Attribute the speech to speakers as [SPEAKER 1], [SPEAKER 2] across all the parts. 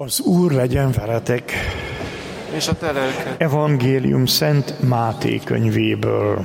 [SPEAKER 1] Az Úr legyen veletek.
[SPEAKER 2] És a te lelked.
[SPEAKER 1] Evangélium Szent Máté könyvéből.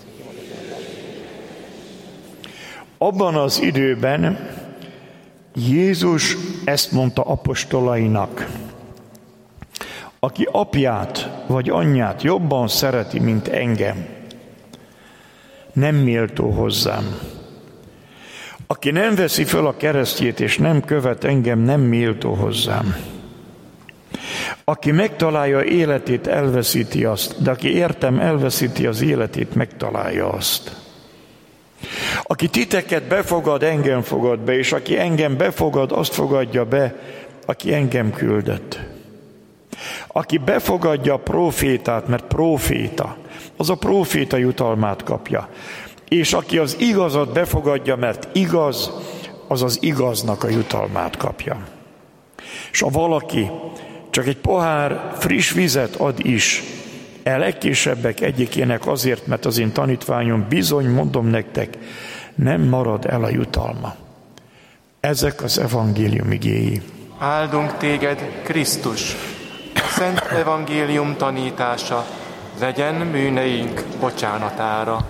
[SPEAKER 1] Abban az időben Jézus ezt mondta apostolainak: aki apját vagy anyját jobban szereti, mint engem, nem méltó hozzám. Aki nem veszi föl a keresztjét és nem követ engem, nem méltó hozzám. Aki megtalálja életét, elveszíti azt, de aki értem, elveszíti az életét, megtalálja azt. Aki titeket befogad, engem fogad be, és aki engem befogad, azt fogadja be, aki engem küldött. Aki befogadja a prófétát, mert próféta, az a próféta jutalmát kapja. És aki az igazat befogadja, mert igaz, az az igaznak a jutalmát kapja. És ha valaki csak egy pohár friss vizet ad is, legkisebbek egyikének azért, mert az én tanítványom, bizony mondom nektek, nem marad el a jutalma. Ezek az evangélium igéi.
[SPEAKER 2] Áldunk téged, Krisztus! Szent evangélium tanítása legyen bűneink bocsánatára.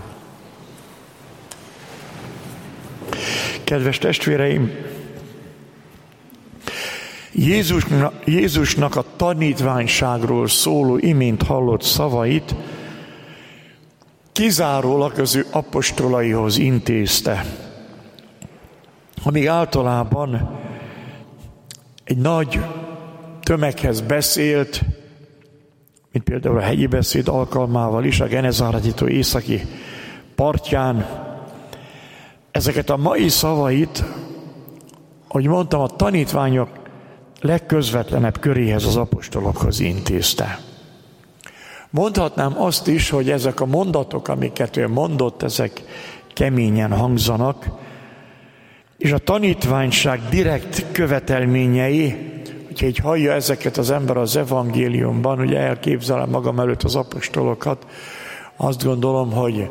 [SPEAKER 1] Kedves testvéreim, Jézusnak a tanítványságról szóló imént hallott szavait kizárólag az ő apostolaihoz intézte, amíg általában egy nagy tömeghez beszélt, mint például a hegyi beszéd alkalmával is, a Genezáreti-tó északi partján. Ezeket a mai szavait, ahogy mondtam, a tanítványok legközvetlenebb köréhez, az apostolokhoz intézte. Mondhatnám azt is, hogy ezek a mondatok, amiket ő mondott, ezek keményen hangzanak, és a tanítványság direkt követelményei, hogyha így hallja ezeket az ember az evangéliumban, ugye elképzelem magam előtt az apostolokat, azt gondolom, hogy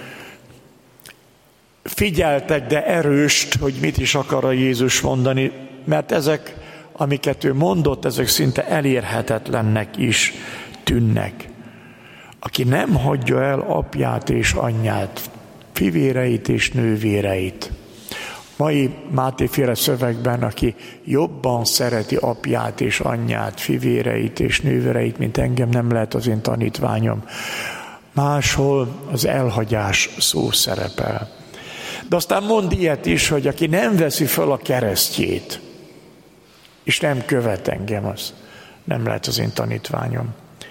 [SPEAKER 1] figyeltek, de erőst, hogy mit is akar a Jézus mondani, mert ezek, amiket ő mondott, ezek szinte elérhetetlennek is tűnnek. Aki nem hagyja el apját és anyját, fivéreit és nővéreit. Mai Máté-féle szövegben, aki jobban szereti apját és anyját, fivéreit és nővéreit, mint engem, nem lehet az én tanítványom. Máshol az elhagyás szó szerepel. De aztán mond ilyet is, hogy aki nem veszi föl a keresztjét, és nem követ engem, az nem lehet az én tanítványom.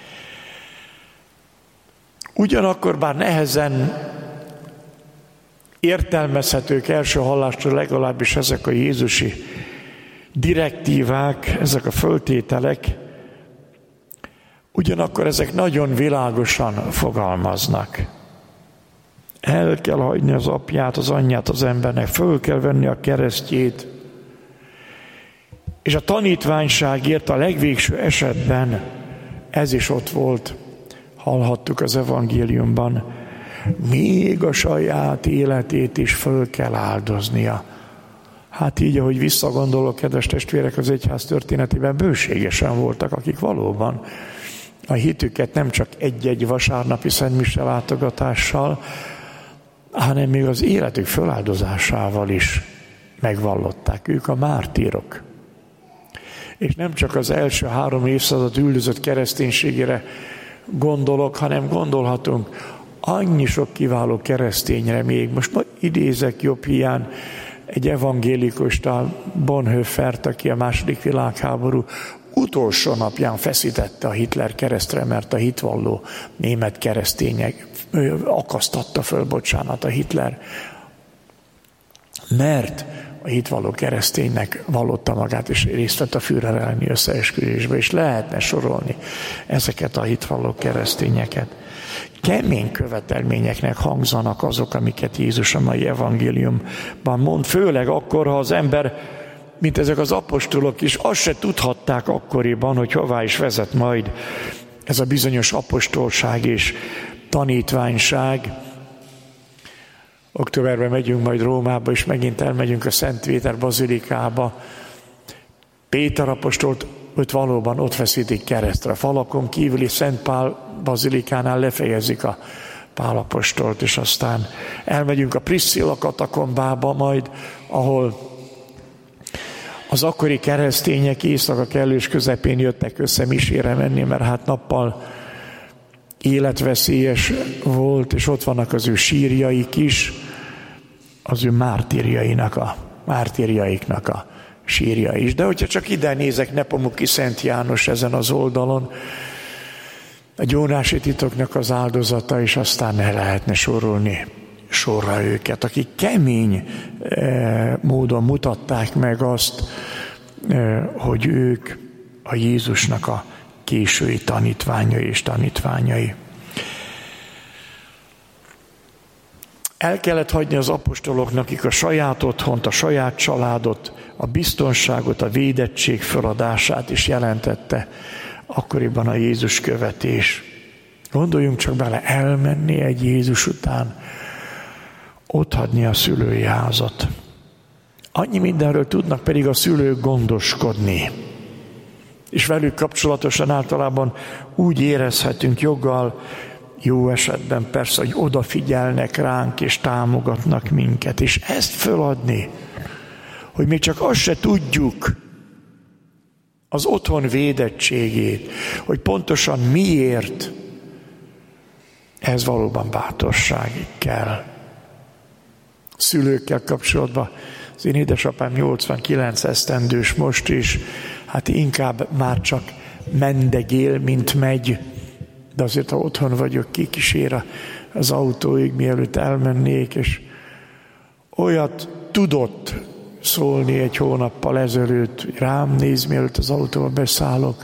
[SPEAKER 1] Ugyanakkor bár nehezen értelmezhetők első hallástól, legalábbis ezek a jézusi direktívák, ezek a föltételek, ugyanakkor ezek nagyon világosan fogalmaznak. El kell hagyni az apját, az anyját az embernek, föl kell venni a keresztjét, és a tanítványságért a legvégső esetben ez is ott volt, hallhattuk az evangéliumban, még a saját életét is föl kell áldoznia. Hát így, ahogy visszagondolok, kedves testvérek, az egyház történetében bőségesen voltak, akik valóban a hitüket nem csak egy-egy vasárnapi szentmise látogatással, hanem még az életük föláldozásával is megvallották. Ők a mártírok. És nem csak az első 3 évszázad üldözött kereszténységére gondolok, hanem gondolhatunk annyi sok kiváló keresztényre még. Most idézek jobb hiány egy evangélikustál, Bonhoeffert, aki a II. Világháború utolsó napján feszítette a Hitler keresztre, mert a hitvalló német keresztények akasztatta föl, bocsánat, a Hitler. Mert a hitvalló kereszténynek vallotta magát, és részt vett a Führer elleni összeesküvésbe, és lehetne sorolni ezeket a hitvalló keresztényeket. Kemény követelményeknek hangzanak azok, amiket Jézus a mai evangéliumban mond, főleg akkor, ha az ember, mint ezek az apostolok is, azt se tudhatták akkoriban, hogy hová is vezet majd ez a bizonyos apostolság és tanítványság. Októberben megyünk majd Rómába, és megint elmegyünk a Szent Péter bazilikába. Péter apostolt ott valóban ott feszítik keresztre. Falakon kívüli Szent Pál bazilikánál lefejezik a Pál apostolt, és aztán elmegyünk a Priscilla katakombába majd, ahol az akkori keresztények éjszaka kellős közepén jöttek össze misére menni, mert hát nappal életveszélyes volt, és ott vannak az ő sírjaik is, az ő mártírjaiknak a sírja is. De hogyha csak ide nézek, Nepomuki Szent János ezen az oldalon, a gyónási titoknak az áldozata, és aztán ne lehetne sorolni sorra őket, akik kemény módon mutatták meg azt, hogy ők a Jézusnak a késői tanítványai és tanítványai. El kellett hagyni az apostoloknak, akik a saját otthont, a saját családot, a biztonságot, a védettség feladását is jelentette akkoriban a Jézus követés. Gondoljunk csak bele, elmenni egy Jézus után, otthagyni a szülői házat. Annyi mindenről tudnak pedig a szülők gondoskodni. És velük kapcsolatosan általában úgy érezhetünk joggal, jó esetben persze, hogy odafigyelnek ránk és támogatnak minket. És ezt föladni, hogy még csak azt se tudjuk, az otthon védettségét, hogy pontosan miért, ez valóban bátorság kell. Szülőkkel kapcsolatban az én édesapám 89 esztendős most is, hát inkább már csak mendegél, mint megy, de azért, ha otthon vagyok, kikísér az autóig, mielőtt elmennék, és olyat tudott szólni egy hónappal ezelőtt, rám néz, mielőtt az autóba beszállok.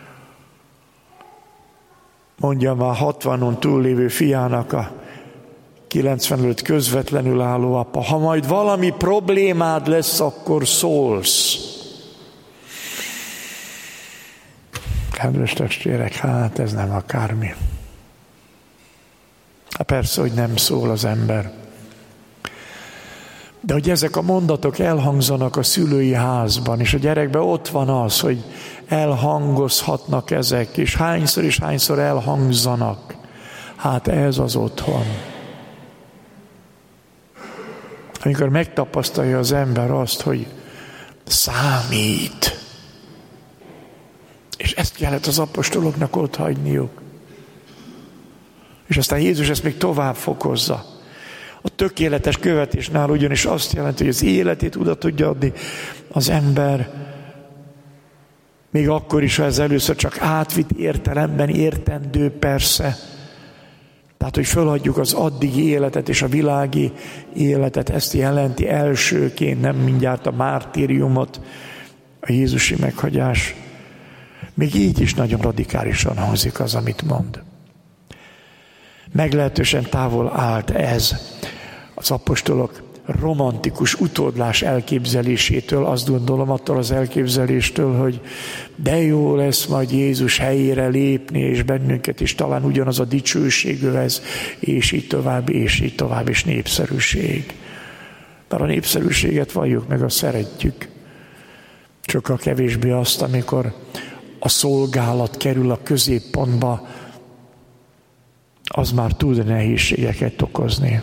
[SPEAKER 1] Mondja már 60-on túllévő fiának a 95 közvetlenül álló apa, ha majd valami problémád lesz, akkor szólsz. Kedves testvérek, hát ez nem akármi. Hát persze, hogy nem szól az ember. De hogy ezek a mondatok elhangzanak a szülői házban, és a gyerekben ott van az, hogy elhangozhatnak ezek, és hányszor elhangzanak. Hát ez az otthon. Amikor megtapasztalja az ember azt, hogy számít. És ezt kellett az apostoloknak otthagyniuk. És aztán Jézus ezt még tovább fokozza. A tökéletes követésnál ugyanis azt jelenti, hogy az életét oda tudja adni az ember, még akkor is, ha ez először csak átvitt értelemben értendő persze. Tehát, hogy föladjuk az addigi életet és a világi életet, ezt jelenti elsőként, nem mindjárt a mártíriumot, a Jézusi meghagyás. Még így is nagyon radikálisan hangzik az, amit mond. Meglehetősen távol állt ez az apostolok romantikus utódlás elképzelésétől, azt gondolom, attól az elképzeléstől, hogy de jó lesz majd Jézus helyére lépni, és bennünket is talán ugyanaz a dicsőség övez, és így tovább, és népszerűség. Bár a népszerűséget valljuk meg, azt szeretjük. Sokkal kevésbé azt, amikor a szolgálat kerül a középpontba, az már tud nehézségeket okozni.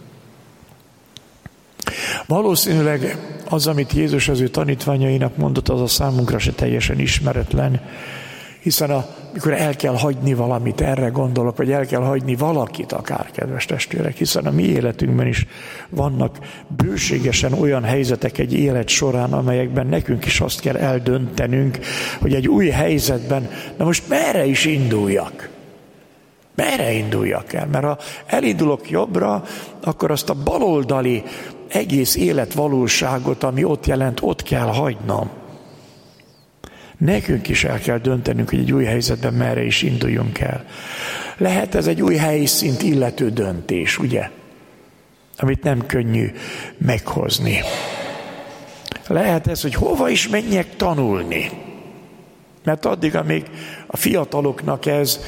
[SPEAKER 1] Valószínűleg az, amit Jézus az ő tanítványainak mondott, az a számunkra se teljesen ismeretlen, hiszen amikor el kell hagyni valamit, erre gondolok, vagy el kell hagyni valakit akár, kedves testvérek, hiszen a mi életünkben is vannak bőségesen olyan helyzetek egy élet során, amelyekben nekünk is azt kell eldöntenünk, hogy egy új helyzetben, na most merre is induljak? Merre induljak el? Mert ha elindulok jobbra, akkor azt a baloldali egész életvalóságot, ami ott jelent, ott kell hagynom. Nekünk is el kell döntenünk, hogy egy új helyzetben merre is induljunk el. Lehet ez egy új helyszínt illető döntés, ugye? Amit nem könnyű meghozni. Lehet ez, hogy hova is menjek tanulni. Mert addig, amíg a fiataloknak ez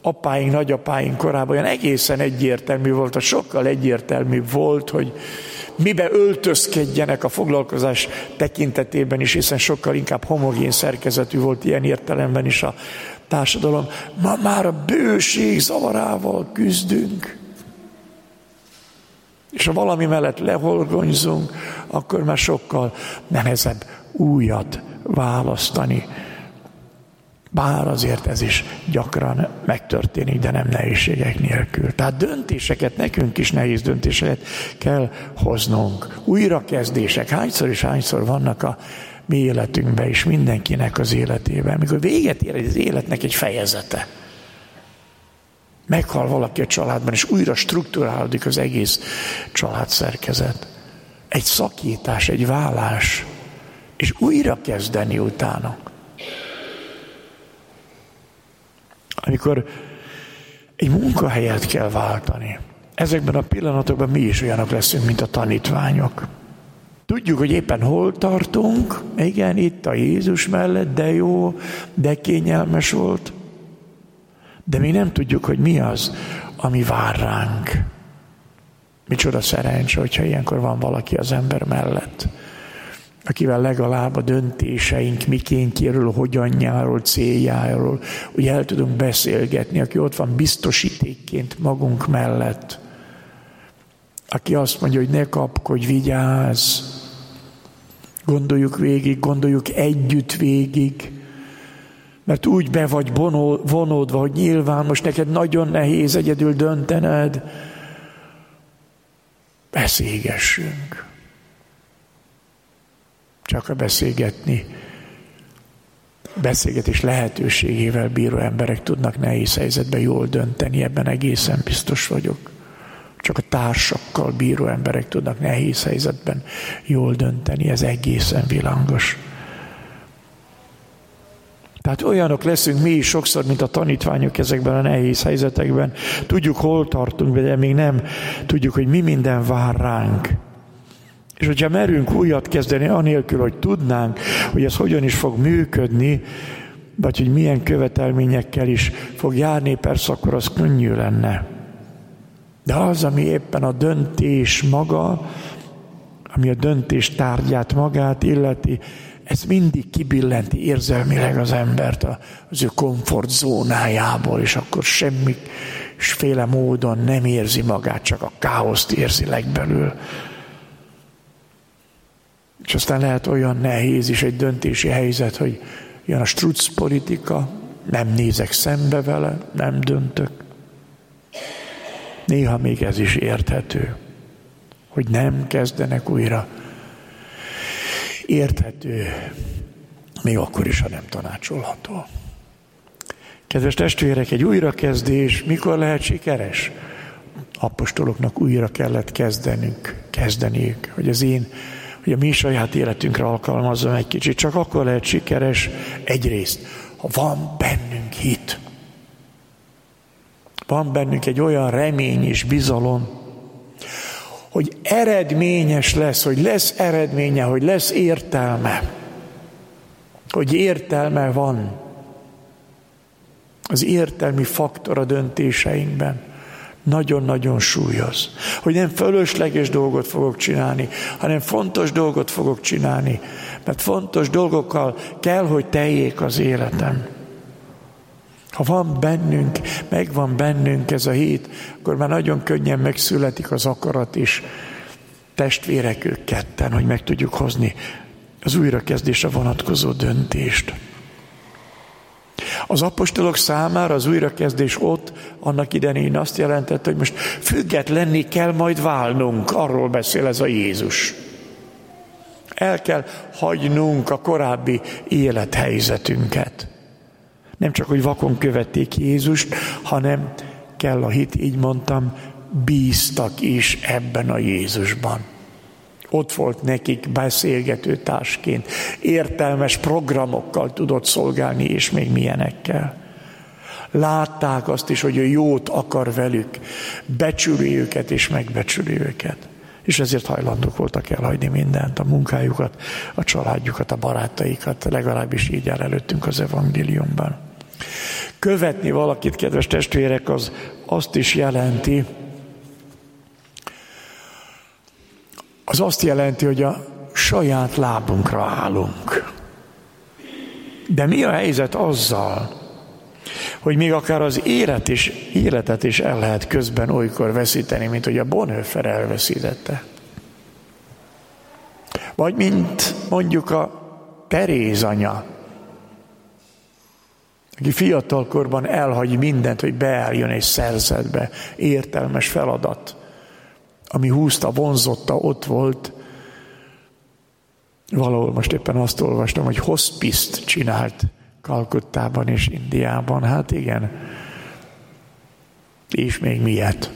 [SPEAKER 1] nagyapáink korában olyan egészen egyértelmű volt, sokkal egyértelműbb volt, hogy mibe öltözkedjenek a foglalkozás tekintetében is, hiszen sokkal inkább homogén szerkezetű volt ilyen értelemben is a társadalom. Ma már a bőség zavarával küzdünk. És ha valami mellett lehorgonyzunk, akkor már sokkal nehezebb újat választani. Bár azért ez is gyakran megtörténik, de nem nehézségek nélkül. Tehát döntéseket, nekünk is nehéz döntéseket kell hoznunk. Újrakezdések hányszor és hányszor vannak a mi életünkben is, mindenkinek az életében. Mikor véget ér az életnek egy fejezete. Meghal valaki a családban, és újra strukturálódik az egész családszerkezet. Egy szakítás, egy válás, és újra kezdeni utána. Amikor egy munkahelyet kell váltani, ezekben a pillanatokban mi is olyanok leszünk, mint a tanítványok. Tudjuk, hogy éppen hol tartunk, igen, itt a Jézus mellett, de jó, de kényelmes volt, de mi nem tudjuk, hogy mi az, ami vár ránk. Micsoda szerencse, hogyha ilyenkor van valaki az ember mellett, akivel legalább a döntéseink mikéntjéről, hogyanjáról, céljáról, úgy el tudunk beszélgetni, aki ott van biztosítékként magunk mellett, aki azt mondja, hogy ne kapkodj, vigyázz, gondoljuk végig, gondoljuk együtt végig, mert úgy be vagy vonódva, hogy nyilván most neked nagyon nehéz egyedül döntened. Beszélgessünk. Csak a beszélgetés lehetőségével bíró emberek tudnak nehéz helyzetben jól dönteni, ebben egészen biztos vagyok. Csak a társakkal bíró emberek tudnak nehéz helyzetben jól dönteni, ez egészen világos. Tehát olyanok leszünk mi is sokszor, mint a tanítványok ezekben a nehéz helyzetekben. Tudjuk, hol tartunk, de még nem tudjuk, hogy mi minden vár ránk. És hogyha merünk újat kezdeni, anélkül, hogy tudnánk, hogy ez hogyan is fog működni, vagy hogy milyen követelményekkel is fog járni, persze akkor az könnyű lenne. De az, ami éppen a döntés maga, ami a döntés tárgyát magát illeti, ez mindig kibillenti érzelmileg az embert az ő komfortzónájából, és akkor semmiféle módon nem érzi magát, csak a káoszt érzi legbelül. És aztán lehet olyan nehéz is egy döntési helyzet, hogy jön a struc politika, nem nézek szembe vele, nem döntök. Néha még ez is érthető, hogy nem kezdenek újra. Érthető, még akkor is, ha nem tanácsolható. Kedves testvérek, egy újrakezdés mikor lehet sikeres? Apostoloknak újra kellett kezdeniük, hogy a mi saját életünkre alkalmazzam egy kicsit. Csak akkor lehet sikeres egyrészt, ha van bennünk hit. Van bennünk egy olyan remény és bizalom, hogy eredményes lesz, hogy lesz eredménye, hogy lesz értelme. Hogy értelme van. Az értelmi faktor a döntéseinkben nagyon-nagyon súlyos. Hogy nem fölösleges dolgot fogok csinálni, hanem fontos dolgot fogok csinálni. Mert fontos dolgokkal kell, hogy teljék az életem. Ha van bennünk, megvan bennünk ez a hit, akkor már nagyon könnyen megszületik az akarat is. Testvérek ők ketten, hogy meg tudjuk hozni az újrakezdésre vonatkozó döntést. Az apostolok számára az újrakezdés ott annak idején azt jelentette, hogy most függetlenné kell majd válnunk, arról beszél ez a Jézus. El kell hagynunk a korábbi élethelyzetünket. Nem csak, hogy vakon követték Jézust, hanem kell a hit, így mondtam, bíztak is ebben a Jézusban. Ott volt nekik beszélgető társként, értelmes programokkal tudott szolgálni, és még milyenekkel. Látták azt is, hogy ő jót akar velük, becsüli őket és megbecsüli őket. És ezért hajlandók voltak elhagyni mindent, a munkájukat, a családjukat, a barátaikat, legalábbis így áll előttünk az evangéliumban. Követni valakit, kedves testvérek, az azt is jelenti, az azt jelenti, hogy a saját lábunkra állunk. De mi a helyzet azzal, hogy még akár az életet is el lehet közben olykor veszíteni, mint hogy a Bonhoeffer elveszítette. Vagy mint mondjuk a Teréz anya, aki fiatalkorban elhagy mindent, hogy beálljon egy szerzetbe, értelmes feladat, ami húzta, vonzotta, ott volt. Valahol most éppen azt olvastam, hogy hospice-t csinált Kalkuttában és Indiában. Hát igen. És még miért?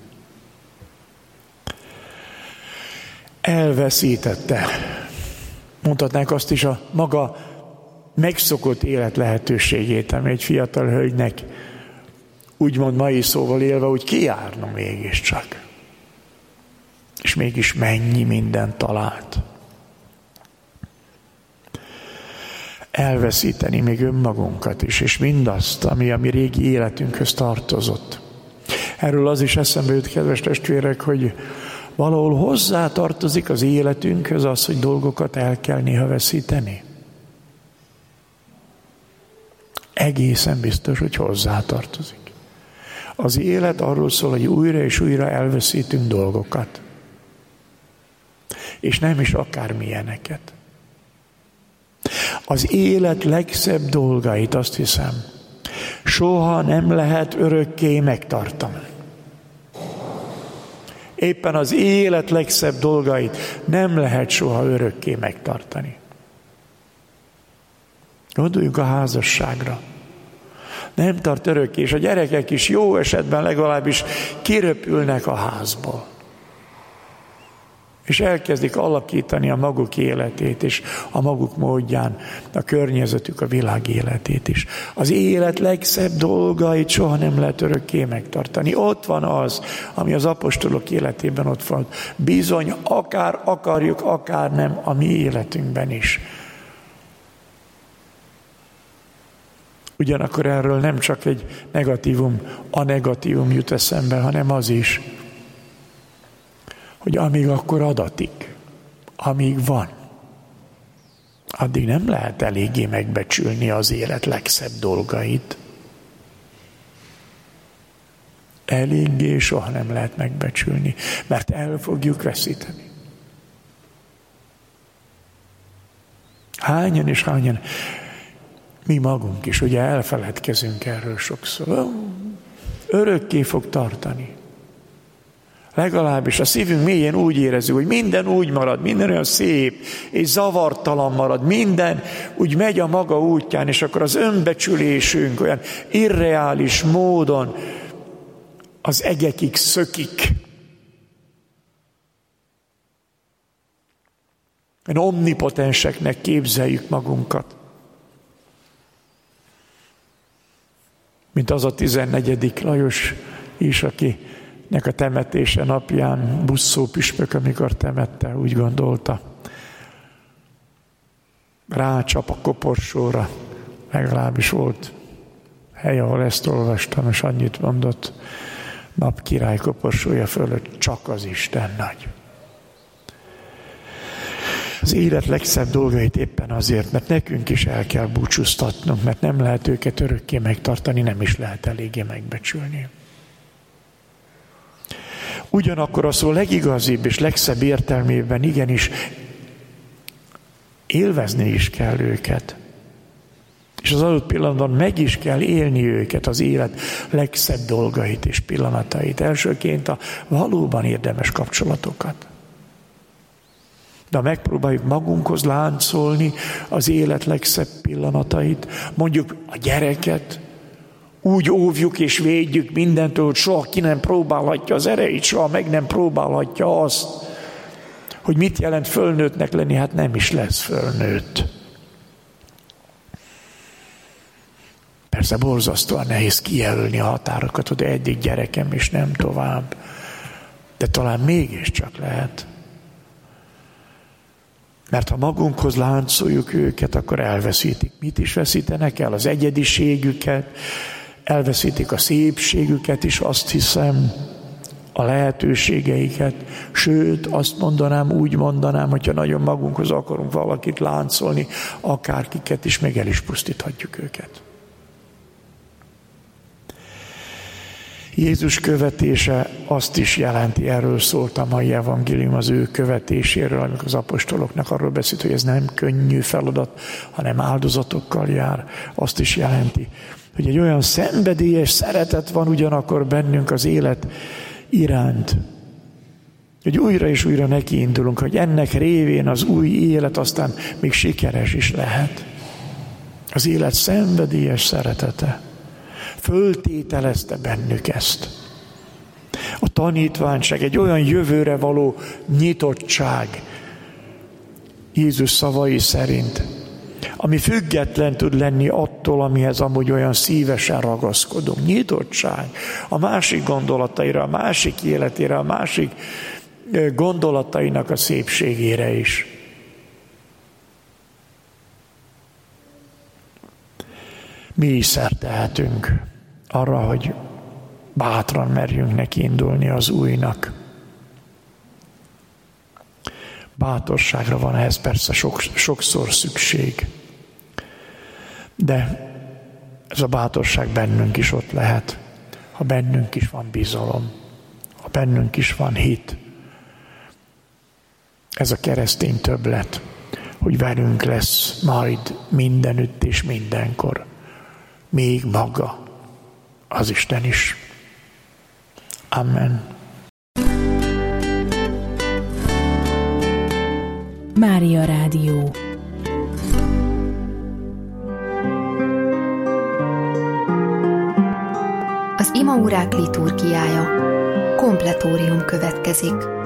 [SPEAKER 1] Elveszítette. Mondhatnánk azt is a maga megszokott élet lehetőségét, ami egy fiatal hölgynek úgymond mai szóval élve úgy kijárna mégiscsak. És mégis mennyi mindent talált. Elveszíteni még önmagunkat is, és mindazt, ami a mi régi életünkhöz tartozott. Erről az is eszembe jut, kedves testvérek, hogy valahol hozzá tartozik az életünkhöz az, hogy dolgokat el kell néha veszíteni. Egészen biztos, hogy hozzá tartozik. Az élet arról szól, hogy újra és újra elveszítünk dolgokat. És nem is akármilyeneket. Az élet legszebb dolgait, azt hiszem, soha nem lehet örökké megtartani. Éppen az élet legszebb dolgait nem lehet soha örökké megtartani. Gondoljunk a házasságra. Nem tart örökké, és a gyerekek is jó esetben legalábbis kiröpülnek a házból. És elkezdik alakítani a maguk életét, és a maguk módján a környezetük, a világ életét is. Az élet legszebb dolgait soha nem lehet örökké megtartani. Ott van az, ami az apostolok életében ott van. Bizony, akár akarjuk, akár nem, a mi életünkben is. Ugyanakkor erről nem csak egy a negatívum jut eszembe, hanem az is, hogy amíg akkor adatik, amíg van, addig nem lehet eléggé megbecsülni az élet legszebb dolgait. Eléggé soha nem lehet megbecsülni, mert el fogjuk veszíteni. Hányan és hányan, mi magunk is, ugye elfeledkezünk erről sokszor. Örökké fog tartani. Legalábbis a szívünk mélyén úgy érezzük, hogy minden úgy marad, minden olyan szép és zavartalan marad, minden úgy megy a maga útján, és akkor az önbecsülésünk olyan irreális módon az egekig szökik. Omnipotenseknek képzeljük magunkat. Mint az a 14. Lajos is, akinek a temetése napján Busszó püspök, amikor temette, úgy gondolta. Rácsap a koporsóra, legalábbis volt hely, ahol ezt olvastam, és annyit mondott, napkirály koporsója fölött csak az Isten nagy. Az élet legszebb dolgait éppen azért, mert nekünk is el kell búcsúztatnunk, mert nem lehet őket örökké megtartani, nem is lehet eléggé megbecsülni. Ugyanakkor a szó legigazibb és legszebb értelmében igenis élvezni is kell őket. És az adott pillanatban meg is kell élni őket, az élet legszebb dolgait és pillanatait. Elsőként a valóban érdemes kapcsolatokat. De megpróbáljuk magunkhoz láncolni az élet legszebb pillanatait, mondjuk a gyereket, úgy óvjuk és védjük mindentől, hogy soha ki nem próbálhatja az erejét, soha meg nem próbálhatja azt, hogy mit jelent fölnőttnek lenni, hát nem is lesz fölnőtt. Persze borzasztóan nehéz kijelölni a határokat, hogy eddig gyerekem és nem tovább. De talán mégiscsak lehet. Mert ha magunkhoz láncoljuk őket, akkor elveszítik. Mit is veszítenek el? Az egyediségüket, elveszítik a szépségüket is, azt hiszem, a lehetőségeiket, sőt, azt mondanám, úgy mondanám, hogyha nagyon magunkhoz akarunk valakit láncolni, akárkiket is, meg el is pusztíthatjuk őket. Jézus követése azt is jelenti, erről szólt a mai evangélium, az ő követéséről, amikor az apostoloknak arról beszélt, hogy ez nem könnyű feladat, hanem áldozatokkal jár. Azt is jelenti, hogy egy olyan szenvedélyes szeretet van ugyanakkor bennünk az élet iránt, hogy újra és újra nekiindulunk, hogy ennek révén az új élet aztán még sikeres is lehet. Az élet szenvedélyes szeretete föltételezte bennük ezt. A tanítványság, egy olyan jövőre való nyitottság, Jézus szavai szerint, ami független tud lenni attól, amihez amúgy olyan szívesen ragaszkodunk. Nyitottság a másik gondolataira, a másik életére, a másik gondolatainak a szépségére is. Mi is szert tehetünk arra, hogy bátran merjünk nekiindulni az újnak. Bátorságra van ehhez persze sokszor szükség. De ez a bátorság bennünk is ott lehet, ha bennünk is van bizalom, ha bennünk is van hit. Ez a keresztény többlet, hogy velünk lesz majd mindenütt és mindenkor, még maga az Isten is. Amen.
[SPEAKER 3] Mária Rádió.
[SPEAKER 4] Az imaórák liturgiája. Kompletórium következik.